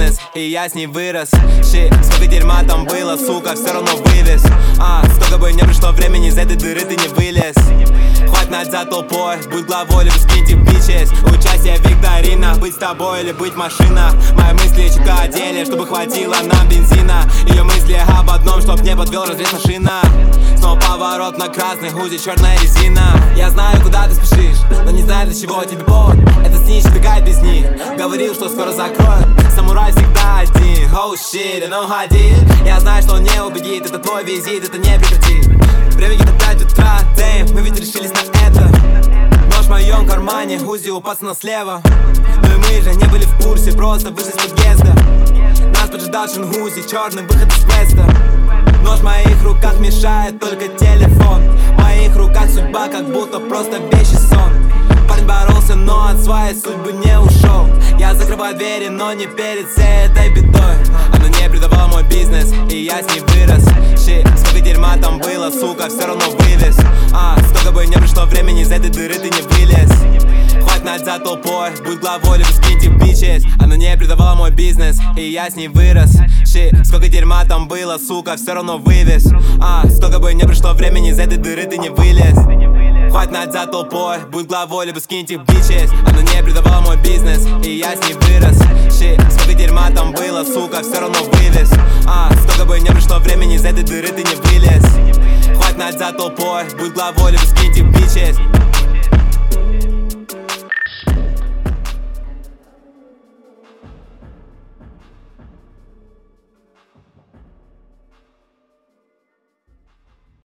бизнес, и я с ней вырос. Щит, сколько дерьма там было, сука, все равно вывез. Сколько бы не пришло времени, из этой дыры ты не вылез. Хватит над за толпой, будь главой, либо скиньте бичес. Участие в викторинах, быть с тобой или быть машина. Мои мысли четко о деле, чтобы хватило нам бензина. Ее мысли об одном, чтоб не подвел разрез машина. Снова поворот на красный, хузи, черная резина. Я знаю, куда ты спешишь, но не знаю, для чего тебе повод. Это снич, бегает без них. Говорил, что скоро закроют. Самурай всегда один. Oh shit, no ходи. Я знаю, что он не убедит. Это твой визит, это не прекратит. Время где-то 5 утра, damn, мы ведь решились на это. Нож в моем кармане, Узи у пацана слева. Но и мы же не были в курсе, просто вышли с подъезда. Нас поджидал Шингузи, черный выход из квеста. Нож в моих руках мешает только телефон. В моих руках судьба, как будто просто вещий сон. Парень боролся, но от своей судьбы не ушел. Я закрываю двери, но не перед всей этой бедой. Она не предавала мой бизнес, и я с ней вырос. Щит, сколько дерьма там было, сука, все равно вывез. Сколько бы не пришло времени, из этой дыры ты не вылез. Хватит над за толпой, будь главой, либо скиньте бичес. Она не предавала мой бизнес, и я с ней вырос. Щит, сколько дерьма там было, сука, все равно вывез. Сколько бы не пришло времени, из этой дыры ты не вылез. Хватит над за толпой, будь главой, либо скиньте бичес. Она не предавала мой бизнес, и я с ней вырос. Щит, сколько дерьма там было, сука, все равно вывез. Сколько бы не пришло времени, из этой дыры ты не вылез. Хватит над за толпой, будь главой, либо скиньте бичес.